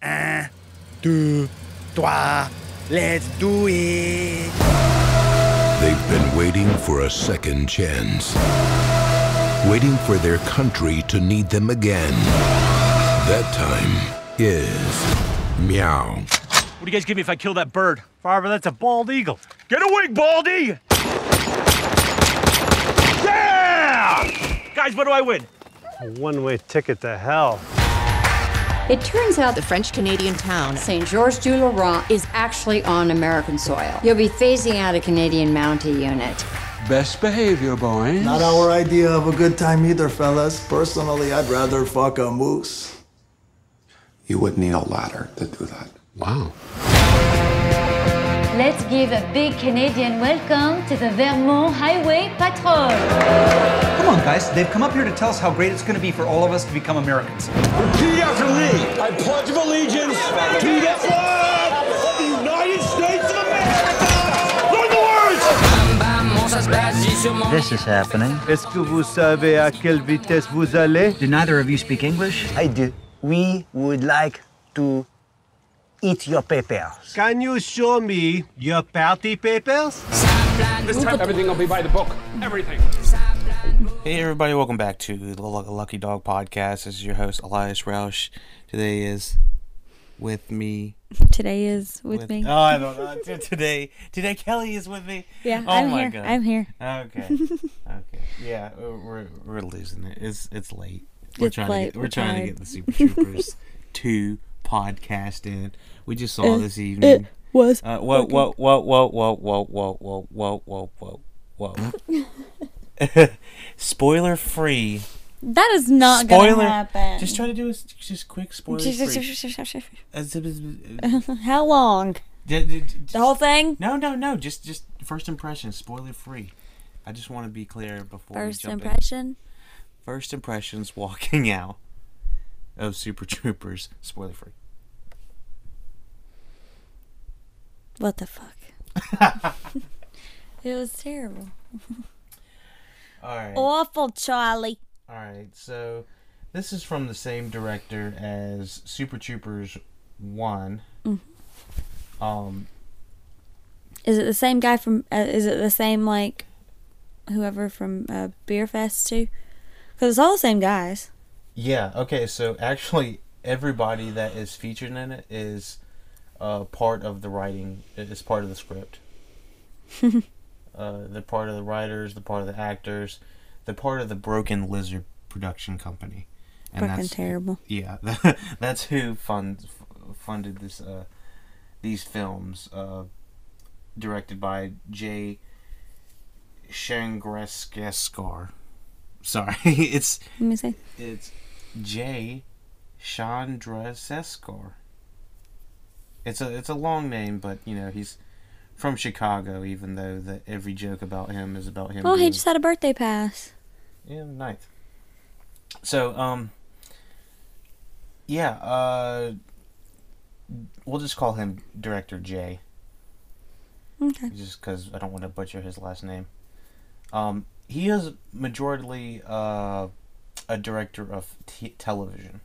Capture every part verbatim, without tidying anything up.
Un, deux, trois, let's do it! They've been waiting for a second chance. Waiting for their country to need them again. That time is meow. What do you guys give me if I kill that bird? Farver, that's a bald eagle. Get a wing, Baldy! Yeah! Guys, what do I win? A one-way ticket to hell. It turns out the French-Canadian town Saint Georges du Laurent is actually on American soil. You'll be phasing out a Canadian Mountie unit. Best behavior, boys. Not our idea of a good time either, fellas. Personally, I'd rather fuck a moose. You would need a ladder to do that. Wow. Let's give a big Canadian welcome to the Vermont Highway Patrol. Come on, guys. They've come up here to tell us how great it's going to be for all of us to become Americans. Repeat after me. I pledge of allegiance to the flag of the United States of America. Learn the words! This is happening. Est-ce que vous savez à quelle vitesse vous allez? Do neither of you speak English? I do. We would like to eat your papers. Can you show me your party papers? This time everything will be by the book. Everything. Hey everybody, welcome back to the Lucky Dog Podcast. This is your host, Elias Roush. Today is with me. Today is with, with me. Oh, I don't know. Today, today Kelly is with me. Yeah, oh I'm my here. God. I'm here. Okay. Okay. Yeah, we're we're losing it. It's it's late. We're it's trying late. to get, we're, we're trying tired. to get the Super Troopers two podcast in. We just saw it, this evening. It was. Uh, whoa, whoa, whoa, whoa, whoa, whoa, whoa, whoa, whoa, whoa, whoa, whoa. Spoiler free. That is not spoiler, gonna happen. Just try to do a just quick spoiler free. How long? D- d- d- the whole thing? No, no, no. Just just first impression, spoiler free. I just want to be clear before first we jump impression. in. First impressions walking out of Super Troopers, spoiler free. What the fuck? It was terrible. All right. Awful, Charlie. All right. So, this is from the same director as Super Troopers one. Mm-hmm. Um. Is it the same guy from? Uh, is it the same like, whoever from uh, Beer Fest too? Because it's all the same guys. Yeah. Okay. So actually, everybody that is featured in it is uh, part of the writing. Is part of the script. uh, they're part of the writers. They're part of the actors. They're part of the Broken Lizard production company. And Fucking that's, terrible. Yeah, that's who fund, funded this. Uh, these films, uh, directed by Jay Chandrasekhar. Sorry, it's. Let me see. It's Jay Chandrasekhar. It's a it's a long name, but you know he's from Chicago. Even though that every joke about him is about him. Oh, being, he just had a birthday pass. Yeah, ninth. So um. Yeah, uh, we'll just call him Director Jay. Okay. Just because I don't want to butcher his last name. Um, he is majorly uh, a director of t- television.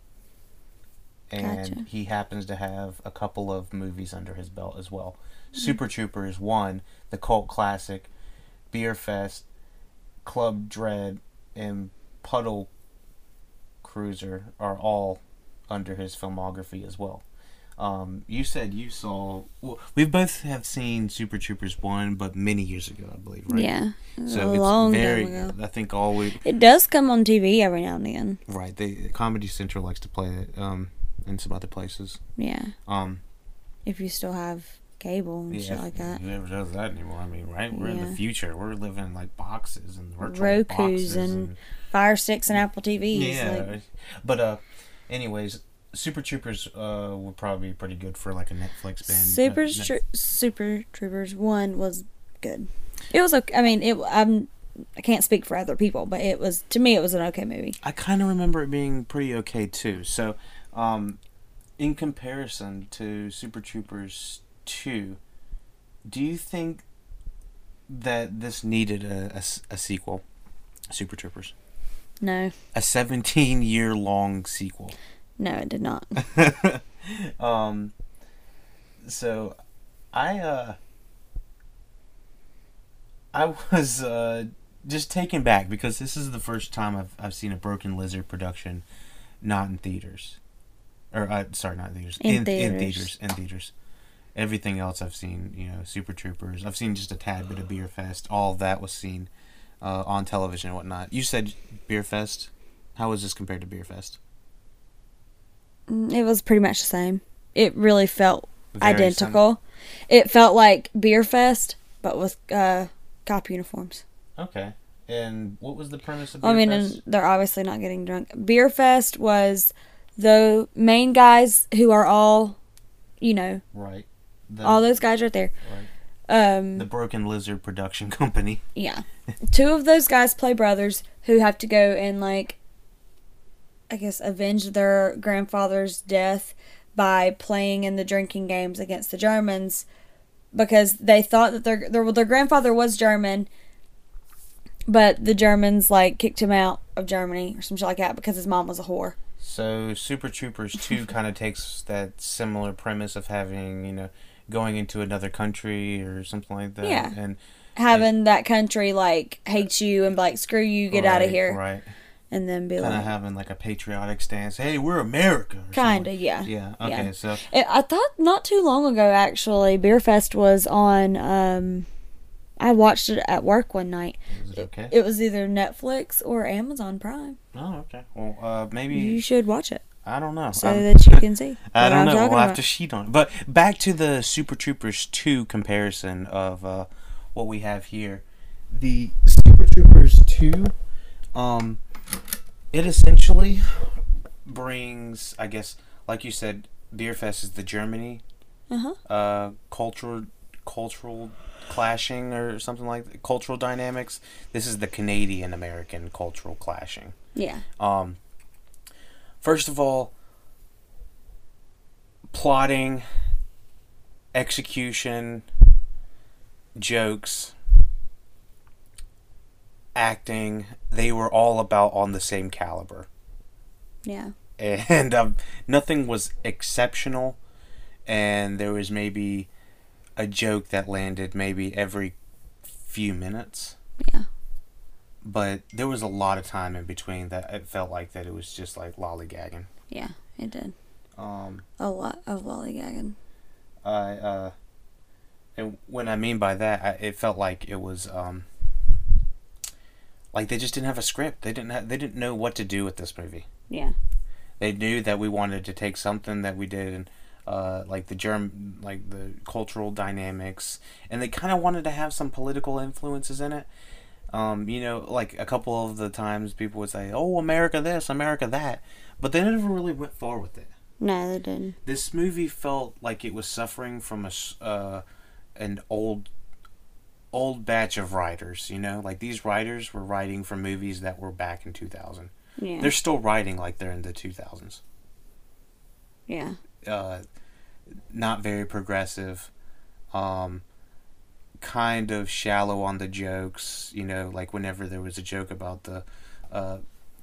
And gotcha. He happens to have a couple of movies under his belt as well. Mm-hmm. Super Troopers one, the cult classic, Beer Fest, Club Dread, and Puddle Cruiser are all under his filmography as well. Um, you said you saw. Well, we both have seen Super Troopers one, but many years ago, I believe, right? Yeah, so a long it's very. time ago. I think all we. It does come on T V every now and then. Right, they Comedy Central likes to play it, um, in some other places. Yeah. Um, if you still have cable and yeah, shit like that. Who never does that anymore? I mean, right? We're yeah. in the future. We're living in like boxes and virtual Roku's boxes and, and Fire Sticks and Apple T Vs. Yeah, like. but uh, anyways. Super Troopers uh, would probably be pretty good for like a Netflix band. Super uh, Net- Super Troopers one was good. It was okay. I mean, it. I'm. I can't speak for other people, but it was to me. It was an okay movie. I kind of remember it being pretty okay too. So, um, in comparison to Super Troopers two, do you think that this needed a, a, a sequel? Super Troopers. No. A seventeen year long sequel. No, it did not. um, so, I, uh, I was, uh, just taken back because this is the first time I've, I've seen a Broken Lizard production not in theaters. Or, uh, sorry, not in theaters. In in, theaters. In theaters. In theaters. Everything else I've seen, you know, Super Troopers. I've seen just a tad bit of Beer Fest. All of that was seen uh, on television and whatnot. You said Beer Fest. How was this compared to Beer Fest? It was pretty much the same. It really felt Very identical. It felt like Beer Fest, but with uh, cop uniforms. Okay. And what was the premise of Beer I mean, Fest? and they're obviously not getting drunk. Beer Fest was the main guys who are all, you know, Right. The, all those guys right there. Right. Um, the Broken Lizard production company. Yeah. Two of those guys play brothers who have to go and, like, I guess, avenge their grandfather's death by playing in the drinking games against the Germans because they thought that their their, their grandfather was German, but the Germans, like, kicked him out of Germany or some shit like that because his mom was a whore. So Super Troopers two kind of takes that similar premise of having, you know, going into another country or something like that. Yeah. And having and, that country, like, hate you and be like, screw you, get right, out of here. Right. And then be kind like... Kind of having, like, a patriotic stance. Hey, we're America. Kind of, yeah. Yeah, okay, yeah. so... It, I thought not too long ago, actually, Beer Fest was on... Um, I watched it at work one night. Is it okay? It, it was either Netflix or Amazon Prime. Oh, okay. Well, uh, maybe... You should watch it. I don't know. So um, that you can see. I don't I'm know. We'll about. have to sheet on it. But back to the Super Troopers two comparison of uh, what we have here. The Super Troopers two, um, it essentially brings, I guess, like you said, Beer Fest is the Germany uh-huh. uh, cultural cultural clashing or something like that. Cultural dynamics. This is the Canadian American cultural clashing. Yeah. Um. First of all, plotting, execution, jokes, acting, they were all about on the same caliber. Yeah. And um, nothing was exceptional, and there was maybe a joke that landed maybe every few minutes. Yeah. But there was a lot of time in between that it felt like that it was just like lollygagging. Yeah, it did. Um, a lot of lollygagging. I uh, and when I mean by that, I, it felt like it was um, like they just didn't have a script. They didn't have, they didn't know what to do with this movie. Yeah. They knew that we wanted to take something that we did and uh, like the germ, like the cultural dynamics, and they kind of wanted to have some political influences in it. Um, you know, like a couple of the times people would say, "Oh, America this, America that," but they never really went far with it. No, they didn't. This movie felt like it was suffering from a uh, an old old batch of writers. You know, like these writers were writing for movies that were back in two thousand. Yeah. They're still writing like they're in the two thousands. Yeah. Uh, not very progressive. Um. Kind of shallow on the jokes, you know, like whenever there was a joke about the uh,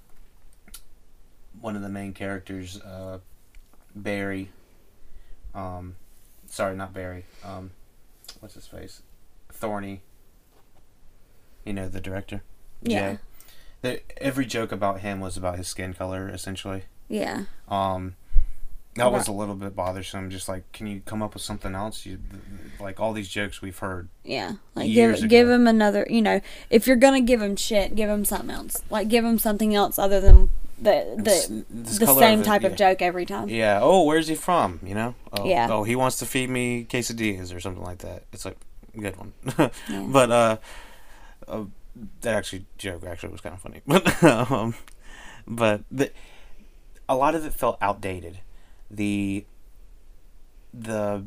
one of the main characters, uh, Barry. Um, sorry, not Barry. Um, what's his face? Thorny. You know, the director. Yeah. Jay. The, every joke about him was about his skin color, essentially. Yeah. Um. That was a little bit bothersome. Just like, can you come up with something else? You like all these jokes we've heard. Yeah, like years give ago. give him another. You know, if you're gonna give him shit, give him something else. Like give him something else other than the the This the color same of it, type yeah. of joke every time. Yeah. Oh, where's he from? You know. Oh, Yeah. Oh, he wants to feed me quesadillas or something like that. It's like a good one. Yeah. But uh, uh, that actually joke actually was kind of funny. But um, but the, a lot of it felt outdated. The the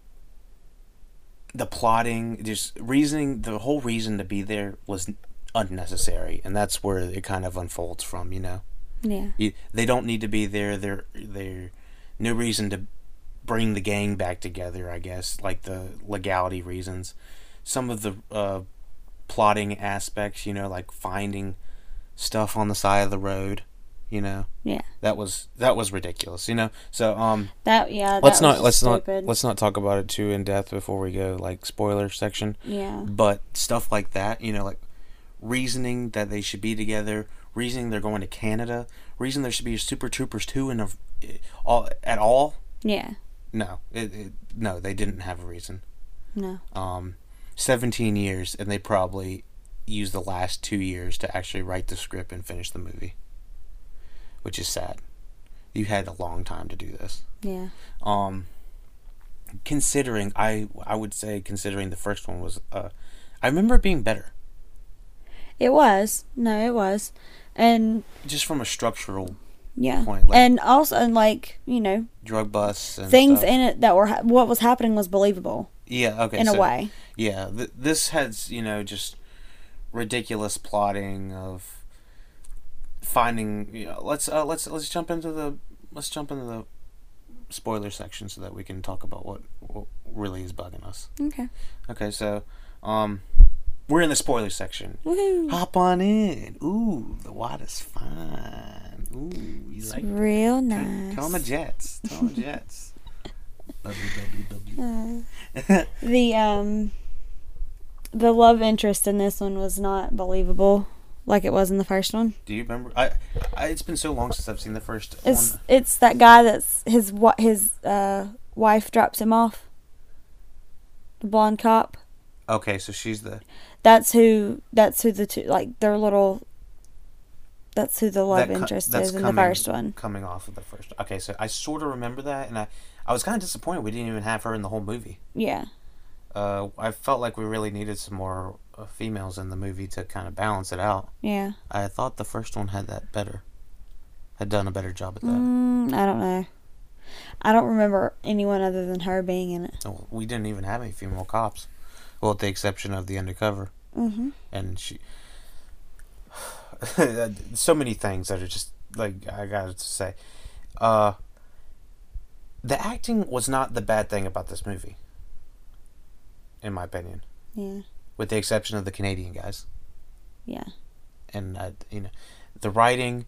the plotting, just reasoning, the whole reason to be there was unnecessary, and that's where it kind of unfolds from, you know. Yeah. You, they don't need to be there. They're they're no reason to bring the gang back together, I guess, like the legality reasons. Some of the uh, plotting aspects, you know, like finding stuff on the side of the road, You know. Yeah. That was that was ridiculous. You know. So um. That yeah. Let's that not was let's stupid. not let's not talk about it too in depth before we go like spoiler section. Yeah. But stuff like that, you know, like reasoning that they should be together, reasoning they're going to Canada, reason there should be a Super Troopers two in a all at all. Yeah. No, it, it no they didn't have a reason. No. Um, seventeen years, and they probably used the last two years to actually write the script and finish the movie, which is sad. You had a long time to do this. Yeah. Um, considering, I I would say considering the first one was, uh, I remember it being better. It was. No, it was. And just from a structural yeah. point. Like and also, and like, you know, drug busts and things stuff. in it that were, ha- what was happening was believable. Yeah, okay. In so, a way. Yeah, th- this has, you know, just ridiculous plotting of finding, you know, let's uh, let's let's jump into the let's jump into the spoiler section so that we can talk about what, what really is bugging us. Okay. Okay, so um we're in the spoiler section. Woohoo. Hop on in. Ooh, the water's fine. Ooh, you it's like real it? nice. Tell 'em a Jets. Tell 'em a Jets. W W W. Uh, the um the love interest in this one was not believable like it was in the first one. Do you remember? I, I it's been so long since I've seen the first it's, one. It's that guy that's his what his uh wife drops him off. The blonde cop. Okay, so she's the That's who that's who the two like their little that's who the love that co- interest that's is in coming, the first one. Coming off of the first. Okay, so I sort of remember that, and I I was kind of disappointed we didn't even have her in the whole movie. Yeah. Uh, I felt like we really needed some more uh, females in the movie to kind of balance it out. Yeah. I thought the first one had that better. Had done a better job at that. Mm, I don't know. I don't remember anyone other than her being in it. Oh, we didn't even have any female cops. Well, with the exception of the undercover. Mm-hmm. And she... so many things that are just, like, I gotta say. Uh, the acting was not the bad thing about this movie. In my opinion. Yeah. With the exception of the Canadian guys. Yeah. And, uh, you know, the writing,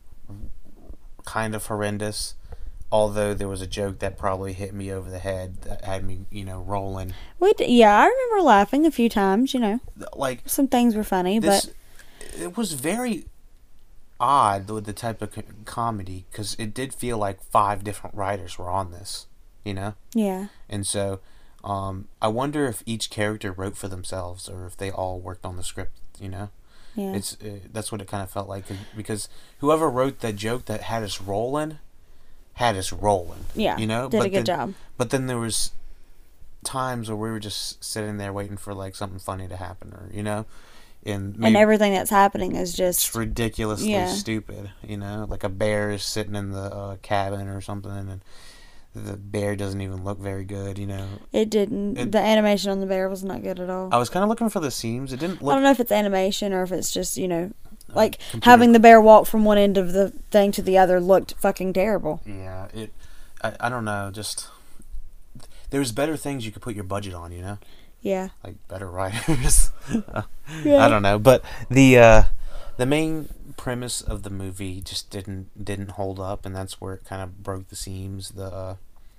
kind of horrendous. Although there was a joke that probably hit me over the head that had me, you know, rolling. We d- yeah, I remember laughing a few times, you know. Like some things were funny, this, but it was very odd with the type of co- comedy because it did feel like five different writers were on this, you know? Yeah. And so um, I wonder if each character wrote for themselves or if they all worked on the script, you know? Yeah. It's uh, that's what it kind of felt like because whoever wrote that joke that had us rolling had us rolling. Yeah, you know, did but a good then, job. But then there was times where we were just sitting there waiting for like something funny to happen, or you know, and maybe and everything that's happening is just it's ridiculously yeah. stupid. You know, like a bear is sitting in the uh, cabin or something, and the bear doesn't even look very good. You know, it didn't. It, the animation on the bear was not good at all. I was kind of looking for the seams. It didn't look. I don't know if it's animation or if it's just you know. Like Computer. having the bear walk from one end of the thing to the other looked fucking terrible. Yeah, it. I, I don't know. Just there's better things you could put your budget on. You know. Yeah. Like better writers. yeah. I don't know, but the uh, the main premise of the movie just didn't didn't hold up, and that's where it kind of broke the seams. The uh,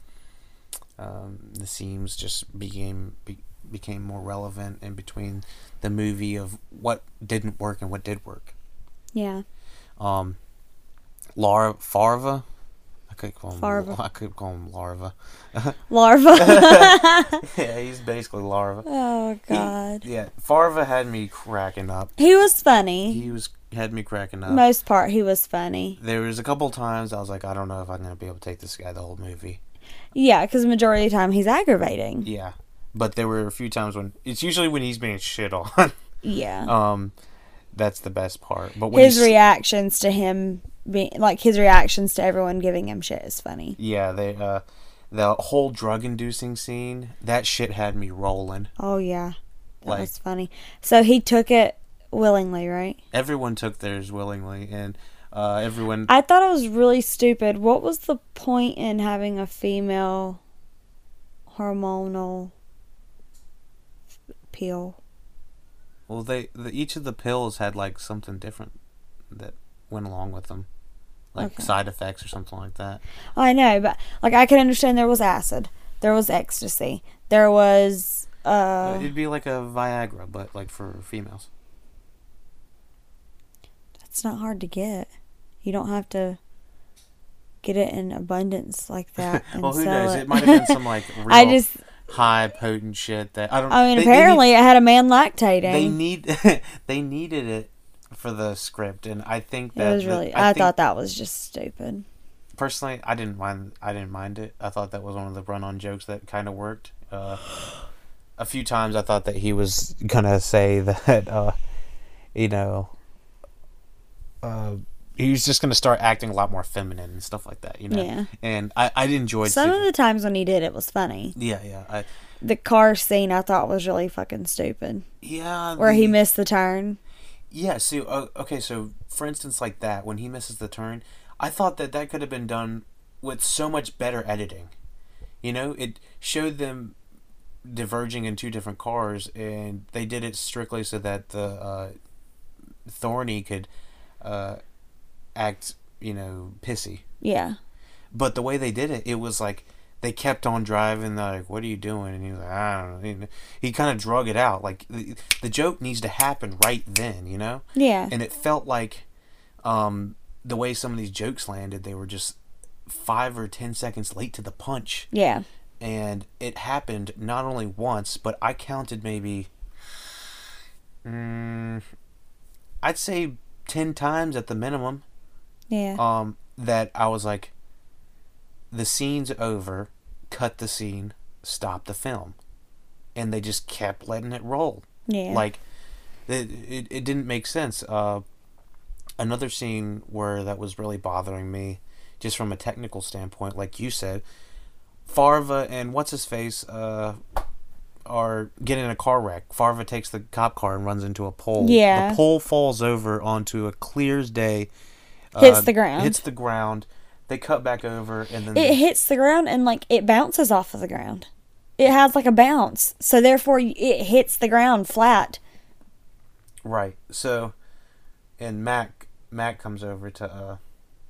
um, the seams just became. Be, became more relevant in between the movie of what didn't work and what did work. Yeah. Um, Laura Farva. I could call him. Farva. I could call him Larva. Larva. Yeah, he's basically Larva. Oh God. He, yeah, Farva had me cracking up. He was funny. He was had me cracking up. Most part, he was funny. There was a couple times I was like, I don't know if I'm gonna be able to take this guy the whole movie. Yeah, because the majority of the time he's aggravating. Yeah. But there were a few times when it's usually when he's being shit on. Yeah. Um, that's the best part. But when his reactions to him being like his reactions to everyone giving him shit is funny. Yeah, they uh, the whole drug inducing scene that shit had me rolling. Oh yeah, that like, was funny. So he took it willingly, right? Everyone took theirs willingly, and uh, everyone. I thought it was really stupid. What was the point in having a female hormonal pill? Well, they the, each of the pills had like something different that went along with them. like Okay. side effects or something like that. I know, but like I can understand there was acid, there was ecstasy, there was. Uh, It'd be like a Viagra, but like for females. It's not hard to get. You don't have to get it in abundance like that. And Well, who sell knows? It, It might have been some like real I just. high potent shit that I don't. I mean, they- they apparently need- it had a man lactating. They need they needed it for the script, and I think It that was the- really. I, think, thought that was just stupid. personally, I didn't mind. I didn't mind it. I thought that was one of the run-on jokes that kind of worked. Uh, a few times, I thought that he was gonna say that, uh, you know, uh, he was just gonna start acting a lot more feminine and stuff like that. You know, Yeah. And I I enjoyed Some seeing- of the times when he did it was funny. Yeah, yeah. I, The car scene I thought was really fucking stupid. Yeah. Where he the- missed the turn. Yeah, so, uh, okay, so, for instance, like that, when he misses the turn, I thought that that could have been done with so much better editing. You know, it showed them diverging in two different cars, and they did it strictly so that the, uh, Thorny could, uh, act, you know, pissy. Yeah. But the way they did it, it was like, they kept on driving. They're like, "What are you doing?" And he was like, "I don't know." He, he kind of drug it out. Like the, the joke needs to happen right then, you know. Yeah. And it felt like, um, the way some of these jokes landed, they were just five or ten seconds late to the punch. Yeah. And it happened not only once, but I counted maybe, mm, I'd say ten times at the minimum. Yeah. Um, that I was like, the scene's over, cut the scene, stop the film. And they just kept letting it roll. Yeah. Like, it, it, it didn't make sense. Uh, another scene where that was really bothering me, just from a technical standpoint, like you said, Farva and what's-his-face uh, are getting in a car wreck. Farva takes the cop car and runs into a pole. Yeah. The pole falls over onto a clear as day. Hits uh, the ground. Hits the ground. They cut back over, and then It hits the ground and like it bounces off of the ground. It has like a bounce, so therefore it hits the ground flat. right. So, and Mac Mac comes over to uh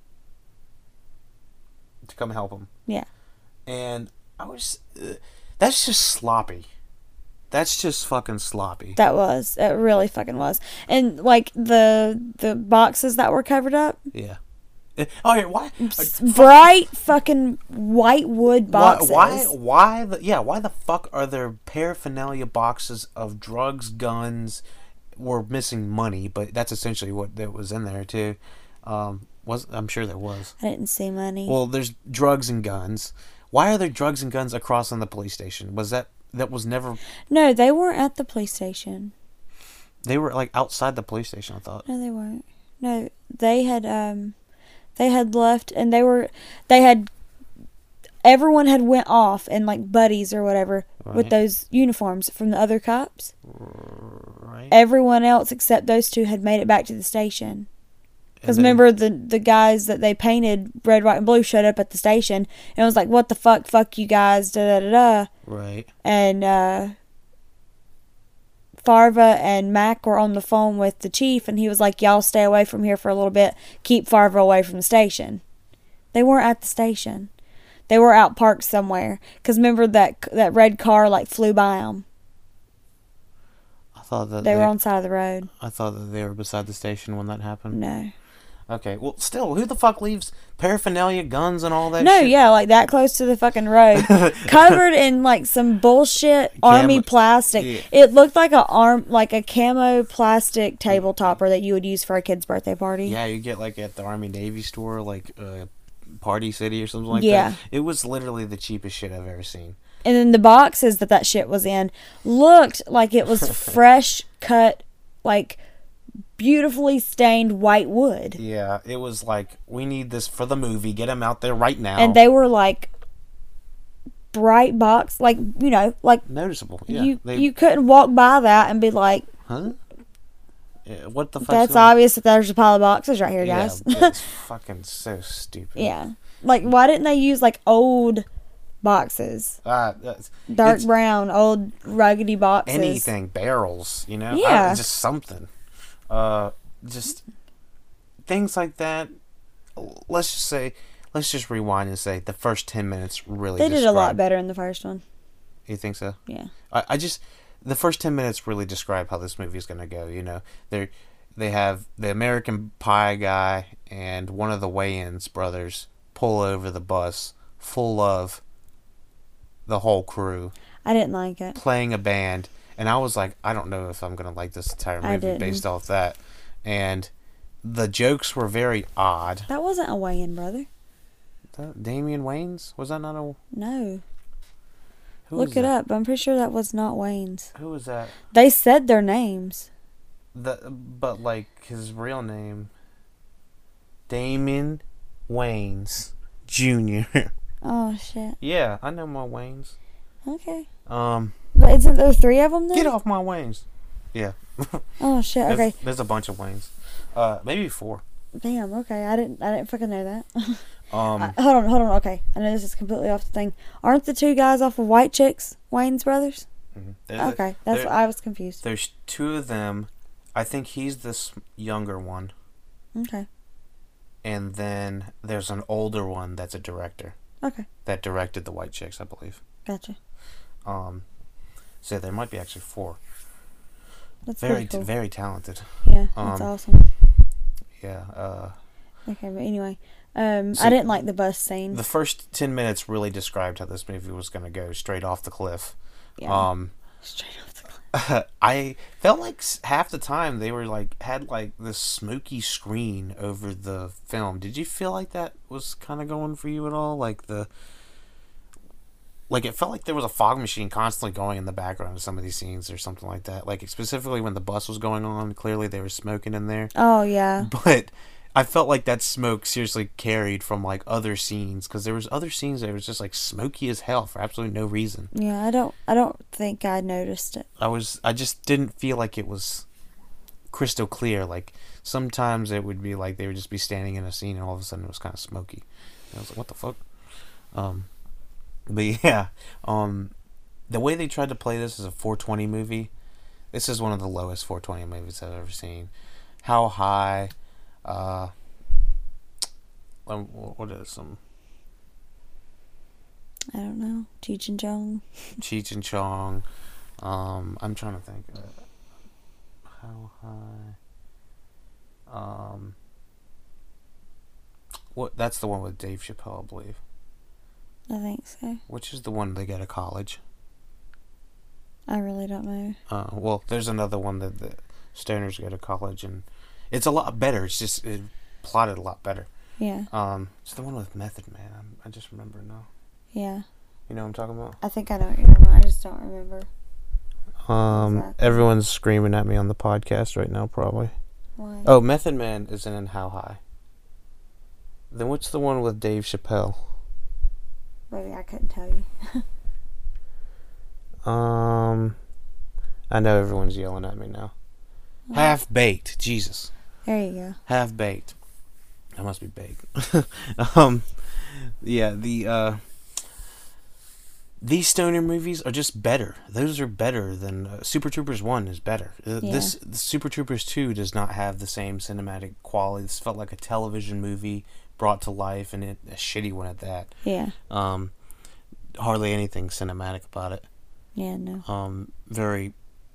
to come help him, Yeah. and I was uh, that's just sloppy. That's just fucking sloppy. That was. It really fucking was. And like the the boxes that were covered up, Yeah. Uh, Oh, yeah, why? bright fucking white wood boxes. Why? Why? Why the? Yeah. Why the fuck are there paraphernalia boxes of drugs, guns? We're missing money, but that's essentially what that was in there too. Um, was I'm sure there was. I didn't see money. Well, there's drugs and guns. Why are there drugs and guns across on the police station? Was that that was never? No, they weren't at the police station. They were like outside the police station. I thought. No, they weren't. No, they had um, they had left, and they were, they had, everyone had went off in like buddies or whatever with Right. those uniforms from the other cops. Right. Everyone else except those two had made it back to the station. Because And then- remember, the the guys that they painted red, white, and blue showed up at the station, and it was like, "What the fuck? Fuck you guys!" Da da da da. Right. And uh, Farva and Mac were on the phone with the chief, and he was like, "Y'all stay away from here for a little bit. Keep Farva away from the station." They weren't at the station. They were out parked somewhere. Because remember that that red car like flew by them. I thought that They were on the side of the road. I thought that they were beside the station when that happened. No. Okay. Well, still, who the fuck leaves paraphernalia, guns, and all that? No, shit? yeah, like that close to the fucking road, covered in like some bullshit army Camo- plastic. yeah. It looked like a arm, like a camo plastic table topper that you would use for a kid's birthday party. Yeah, you get like at the Army Navy store, like uh, Party City or something like Yeah. that. It was literally the cheapest shit I've ever seen. And then the boxes that that shit was in looked like it was fresh cut, like beautifully stained white wood. Yeah, it was like, we need this for the movie. Get them out there right now. And they were like bright box, like, you know, like noticeable. Yeah, you they- you couldn't walk by that and be like, Huh? Yeah, what the fuck? that's obvious that there's a pile of boxes right here, guys. Yeah, it's fucking so stupid. Yeah. Like, why didn't they use, like, old boxes? Ah, that's, Dark it's brown, old, ruggedy boxes. anything, barrels, you know? I- Yeah. just something. Uh, just things like that. let's just say, let's just rewind and say the first ten minutes really. They did a lot describe- better in the first one. You think so? Yeah. I, I just the first ten minutes really describe how this movie is gonna go. You know, they they have the American Pie guy and one of the Wayans brothers pull over the bus full of the whole crew. I didn't like it. Playing a band, and I was like, I don't know if I'm gonna like this entire I movie didn't. based off that. And the jokes were very odd. That wasn't a Wayans brother. That Damian Wayans? Was that not a? No. Who Look was it that? up. I'm pretty sure that was not Wayans. Who was that? They said their names. The but like his real name, Damon Wayans Junior Oh shit. Yeah, I know my Wayans. Okay. Um. But isn't there three of them then? Get off my Wayans. Yeah. Oh shit. There's, Okay. there's a bunch of Wayans. Uh, maybe four. Damn. Okay. I didn't. I didn't fucking know that. Um. Uh, hold on. Hold on. Okay. I know this is completely off the thing. Aren't the two guys off of White Chicks Wayans brothers? Mhm. There's a- Okay. That's there- why I was confused. There's two of them. I think he's this younger one, Okay. and then there's an older one that's a director. Okay. That directed the White Chicks, I believe. Gotcha. Um. So there might be actually four. That's very, pretty cool. t- very talented. Yeah. That's Um, awesome. Yeah. Uh. Okay. But anyway, um, So- I didn't like the bus scene. The first ten minutes really described how this movie was going to go straight off the cliff. Yeah. Um, Straight off the cliff. I felt like s- half the time they were like had like this smoky screen over the film. Did you feel like that was kind of going for you at all? Like the like it felt like there was a fog machine constantly going in the background of some of these scenes or something like that. Like specifically when the bus was going on, clearly they were smoking in there. Oh yeah. But I felt like that smoke seriously carried from like other scenes because there was other scenes that was just like smoky as hell for absolutely no reason. Yeah. I don't. I don't think I noticed it. I was I just didn't feel like it was crystal clear. Like sometimes it would be like they would just be standing in a scene and all of a sudden it was kind of smoky. And I was like, what the fuck? Um, but yeah, um, the way they tried to play this as a four twenty movie, this is one of the lowest four twenty movies I've ever seen. How high? Uh, um, what is some I don't know. Cheech and Chong. Cheech and Chong? Um, I'm trying to think. Uh, how high? Um, what? That's the one with Dave Chappelle, I believe. I think so. Which is the one they go to college? I really don't know. Uh, well, there's another one that the stoners go to college, and it's a lot better. It's just it plotted a lot better. Yeah. Um, it's the one with Method Man. I'm, I just remember now. Yeah. You know what I'm talking about? I think I know what you're talking about. I just don't remember. Um, Exactly. everyone's screaming at me on the podcast right now, probably. Why? Oh, Method Man isn't in How High. Then what's the one with Dave Chappelle? Maybe I couldn't tell you. Um, I know everyone's yelling at me now. Half Baked, Jesus. There you go. Half Baked. I must be baked. um, yeah, the uh, these stoner movies are just better. Those are better than uh, Super Troopers one is better. Uh, Yeah. This Super Troopers two does not have the same cinematic quality. This felt like a television movie brought to life, and it, a shitty one at that. Yeah. Um, hardly anything cinematic about it. Yeah, no. Um, very,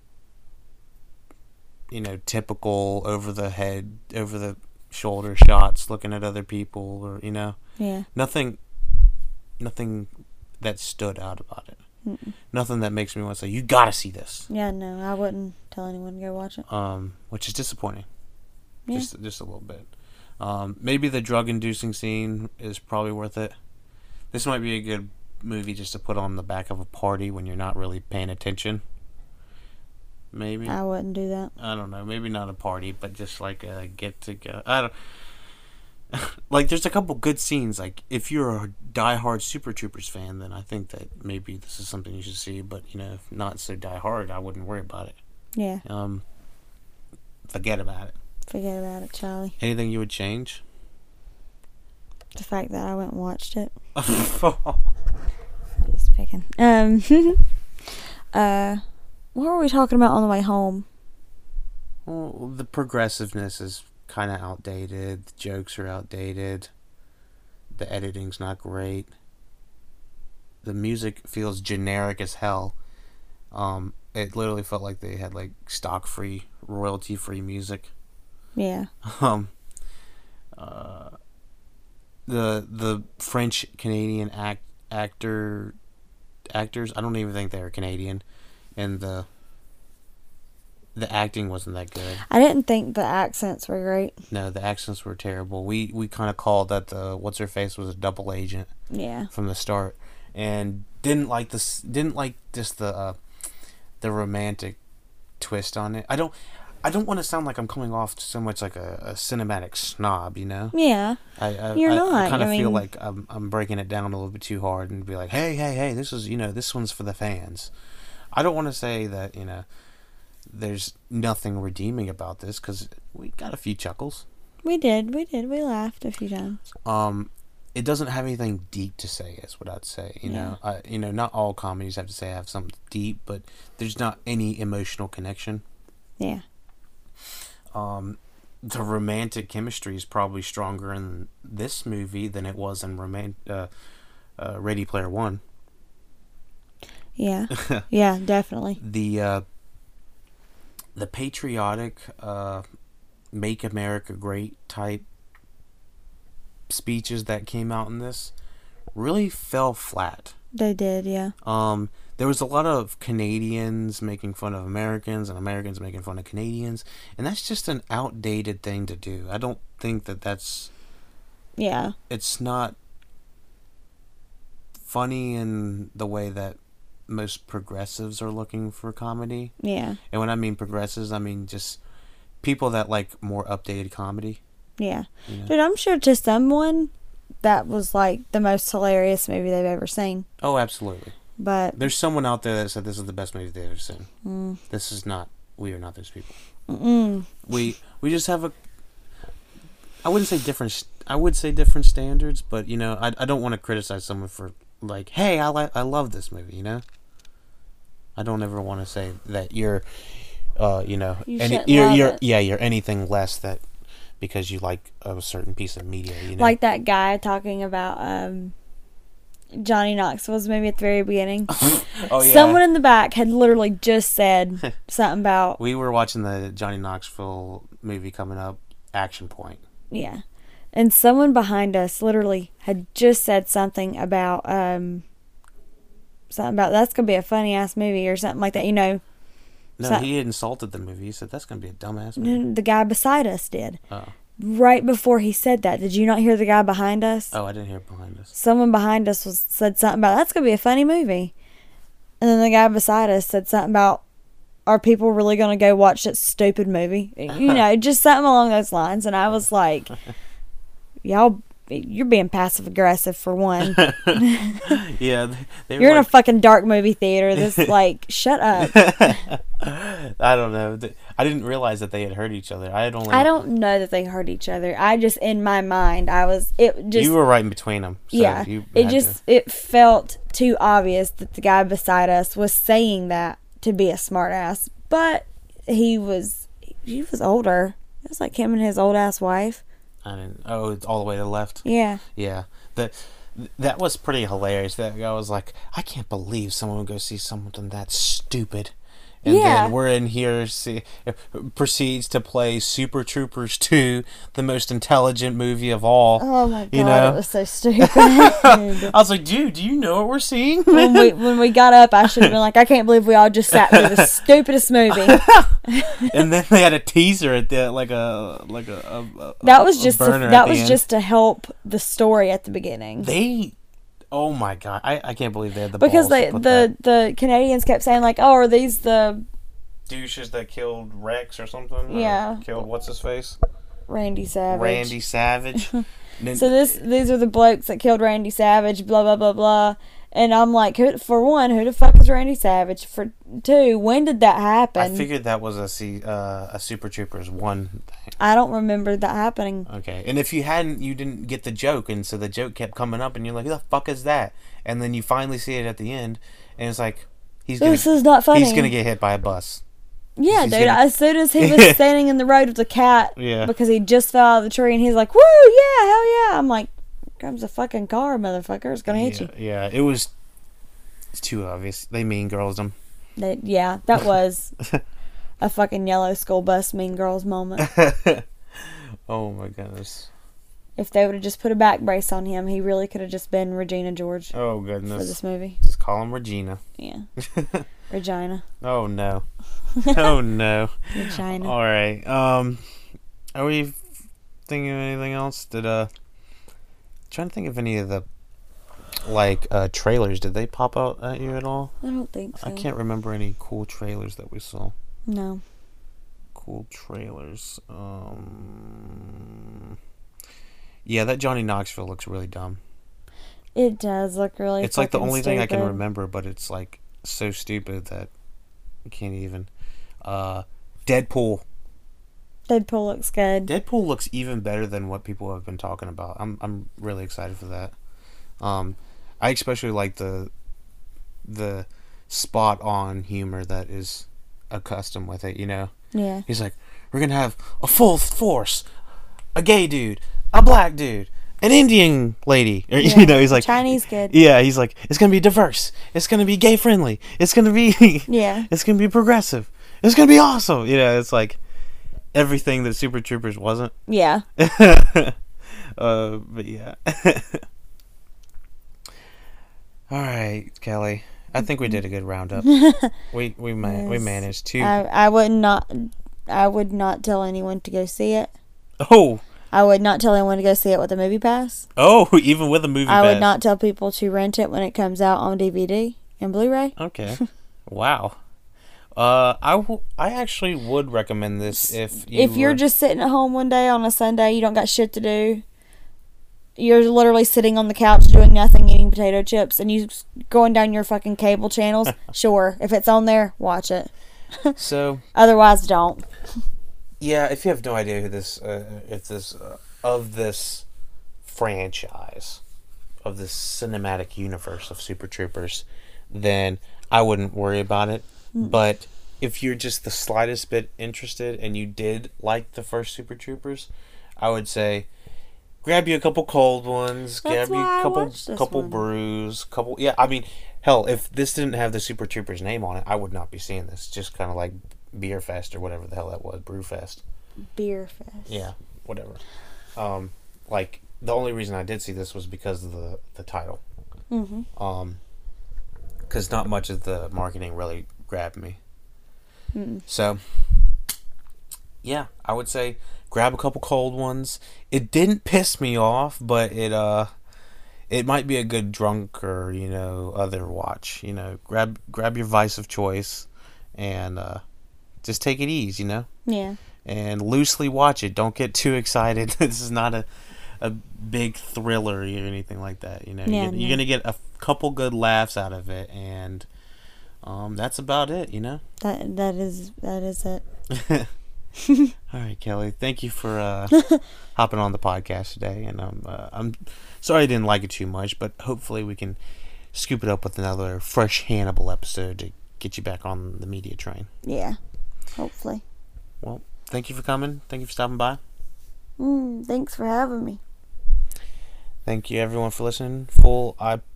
you know, typical over the head, over the shoulder shots, looking at other people, or you know, Yeah. nothing, nothing that stood out about it. Mm-mm. Nothing that makes me want to say, you gotta see this. Yeah, no. I wouldn't tell anyone to go watch it. Um, which is disappointing. Yeah. Just, just a little bit. Um, maybe the drug-inducing scene is probably worth it. This might be a good movie just to put on the back of a party when you're not really paying attention. Maybe. I wouldn't do that. I don't know. Maybe not a party, but just like a get together. I don't. Like, there's a couple good scenes. Like, if you're a diehard Super Troopers fan, then I think that maybe this is something you should see. But you know, if not so diehard, I wouldn't worry about it. Yeah. Um. Forget about it. Forget about it, Charlie. Anything you would change? The fact that I went and watched it. Just picking. Um. uh, what were we talking about on the way home? Well, the progressiveness is kind of outdated. The jokes are outdated. The editing's not great. The music feels generic as hell. Um, it literally felt like they had like stock-free, royalty-free music. Yeah. Um. Uh. The the French Canadian act actor actors. I don't even think they were Canadian, and the the acting wasn't that good. I didn't think the accents were great. No, the accents were terrible. We we kind of called that the what's her face was a double agent. Yeah. From the start, and didn't like this. Didn't like just the uh, the romantic twist on it. I don't. I don't want to sound like I'm coming off so much like a, a cinematic snob, you know? Yeah. I, I, You're I, not. I kind of I feel mean... like I'm I'm breaking it down a little bit too hard and be like, hey, hey, hey, this is, you know, this one's for the fans. I don't want to say that, you know, there's nothing redeeming about this, because we got a few chuckles. We did. We did. We laughed a few times. Um, it doesn't have anything deep to say, is what I'd say. You Yeah. know, I, you know, not all comedies have to say have something deep, but there's not any emotional connection. Yeah. Um, the romantic chemistry is probably stronger in this movie than it was in roman- uh, uh, Ready Player One. Yeah. Yeah, definitely. The uh, the patriotic uh, "Make America Great" type speeches that came out in this really fell flat. They did, yeah. Um, there was a lot of Canadians making fun of Americans and Americans making fun of Canadians, and that's just an outdated thing to do. I don't think that that's... Yeah. It's not funny in the way that most progressives are looking for comedy. Yeah. And when I mean progressives, I mean just people that like more updated comedy. Yeah. You know? Dude, I'm sure to someone that was like the most hilarious movie they've ever seen. Oh, absolutely. But there's someone out there that said this is the best movie they've ever seen. Mm. This is not. We are not those people. Mm-mm. We we just have a. I wouldn't say different. I would say different standards, but you know, I I don't want to criticize someone for like, hey, I like I love this movie. You know. I don't ever want to say that you're, uh, you know, You any, shouldn't you're love you're it. yeah, you're anything less that because you like a certain piece of media. You know, like that guy talking about um, Johnny Knoxville's movie at the very beginning. Oh, yeah. Someone in the back had literally just said something about... We were watching the Johnny Knoxville movie coming up, Action Point. Yeah. And someone behind us literally had just said something about... Um, something about, that's going to be a funny-ass movie or something like that, you know. No, So- he insulted the movie. He said, that's going to be a dumbass movie. The guy beside us did. Oh. Right before he said that, did you not hear the guy behind us? Oh, I didn't hear it behind us. Someone behind us was said something about, that's going to be a funny movie. And then the guy beside us said something about, are people really going to go watch that stupid movie? You know, just something along those lines. And I was like, y'all, you're being passive aggressive for one. Yeah, they, they You're were in a like, fucking dark movie theater. This, like, shut up. I don't know. I didn't realize that they had heard each other. I had only. I don't know that they hurt each other. I just, in my mind, I was, it just. You were right in between them. So yeah. you It had just, to. it felt too obvious that the guy beside us was saying that to be a smart ass. But he was, he was older. It was like him and his old ass wife. I didn't. Oh, it's all the way to the left. Yeah. Yeah. The that was pretty hilarious. That guy was like, I can't believe someone would go see something that stupid. And Yeah. then we're in here, see, proceeds to play Super Troopers two, the most intelligent movie of all. Oh my god, you know? it was so stupid. I was like, dude, do you know what we're seeing? when we when we got up, I should have been like, I can't believe we all just sat through the stupidest movie. And then they had a teaser at the like a like a, a, a That was a just to, burner that at the was end. just to help the story at the beginning. They, oh my god, I, I can't believe they had the because balls they to put the the Canadians kept saying like, oh, are these the douches that killed Rex or something? Yeah. Or killed what's his face? Randy Savage. Randy Savage. Then- So this these are the blokes that killed Randy Savage, blah blah blah blah. And I'm like, who, for one, who the fuck is Randy Savage? For two, when did that happen? I figured that was a C, uh, a Super Troopers one thing. I don't remember that happening. Okay, and if you hadn't, you didn't get the joke, and so the joke kept coming up, and you're like, who the fuck is that? And then you finally see it at the end, and it's like, he's gonna, This is not funny. He's gonna get hit by a bus. Yeah, He's dude. getting- As soon as he was standing in the road with the cat, Yeah. because he just fell out of the tree, and he's like, "Woo, yeah, hell yeah!" I'm like, "Comes a fucking car, motherfucker! It's gonna hit yeah, you." yeah, it was it's too obvious. They mean girls them. They, yeah, that was a fucking yellow school bus Mean Girls moment. Oh my goodness. If they would have just put a back brace on him, he really could have just been Regina George. Oh goodness. For this movie. Just call him Regina. Yeah. Regina. Oh no. Oh no. Regina. All right. Um, are we thinking of anything else? Did uh, trying to think of any of the like uh trailers. Did they pop out at you at all? I don't think so. I can't remember any cool trailers that we saw. No. Cool trailers. Um. Yeah, that Johnny Knoxville looks really dumb. It does look really. It's like the only thing I can stupid. remember, but it's like so stupid that I can't even. Uh, Deadpool. Deadpool looks good. Deadpool looks even better than what people have been talking about. I'm I'm really excited for that. Um, I especially like the the spot on humor that is accustomed with it. You know. Yeah. He's like, we're gonna have a full force, a gay dude, a black dude, an Indian lady. Or, Yeah. You know, he's like Chinese kid. Yeah, he's like, it's gonna be diverse. It's gonna be gay friendly. It's gonna be Yeah. It's gonna be progressive. It's gonna be awesome. You know, it's like everything that Super Troopers wasn't. Yeah. uh, but yeah. All right, Kelly. I think we did a good roundup. we we ma- we Yes. managed to. I, I would not. I would not tell anyone to go see it. Oh. I would not tell anyone to go see it with a movie pass. Oh, even with a movie I pass. would not tell people to rent it when it comes out on D V D and Blu-ray. Okay. Wow. Uh, I, w- I actually would recommend this if you If you're were- just sitting at home one day on a Sunday, you don't got shit to do. You're literally sitting on the couch doing nothing, eating potato chips, and you s- going down your fucking cable channels. Sure, if it's on there, watch it. So Otherwise, don't. yeah, if you have no idea who this, uh, if this uh, of this franchise, of this cinematic universe of Super Troopers, then I wouldn't worry about it. Mm. But if you're just the slightest bit interested and you did like the first Super Troopers, I would say grab you a couple cold ones, That's grab you why I a couple watched this couple one. brews, couple yeah. I mean, hell, if this didn't have the Super Troopers name on it, I would not be seeing this. Just kind of like Beer Fest or whatever the hell that was, Brew Fest. Beer Fest. Yeah, whatever. Um, like the only reason I did see this was because of the the title. Mhm. Um, because not much of the marketing really grabbed me. Mm-mm. So, yeah, I would say grab a couple cold ones. It didn't piss me off, but it uh, it might be a good drunk or you know other watch. You know, grab grab your vice of choice, and uh, just take it easy. You know. Yeah. And loosely watch it. Don't get too excited. This is not a a big thriller or anything like that. You know, Yeah, you're, no. you're gonna get a couple good laughs out of it, and um, that's about it. You know. That that is that is it. All right, Kelly. Thank you for uh, hopping on the podcast today, and um, uh, I'm sorry I didn't like it too much, but hopefully we can scoop it up with another fresh Hannibal episode to get you back on the media train. Yeah. Hopefully. Well, thank you for coming. Thank you for stopping by. Mm, thanks for having me. Thank you, everyone, for listening. Full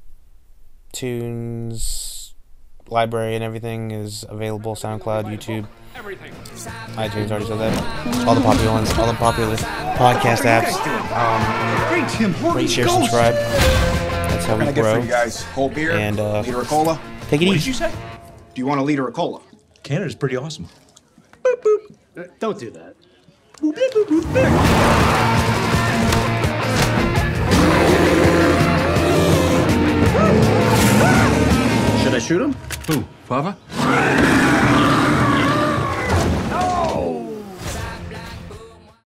iTunes library and everything is available. SoundCloud, YouTube, iTunes. Already said that. All the popular ones, all the popular podcast apps. Um, rate, share, subscribe. That's how What we can I get grow. for you guys? Whole beer? And uh, liter of cola? take it What easy. did you say? Do you want a liter of cola? Canada's pretty awesome. Don't do that. Should I shoot him? Who? Fava?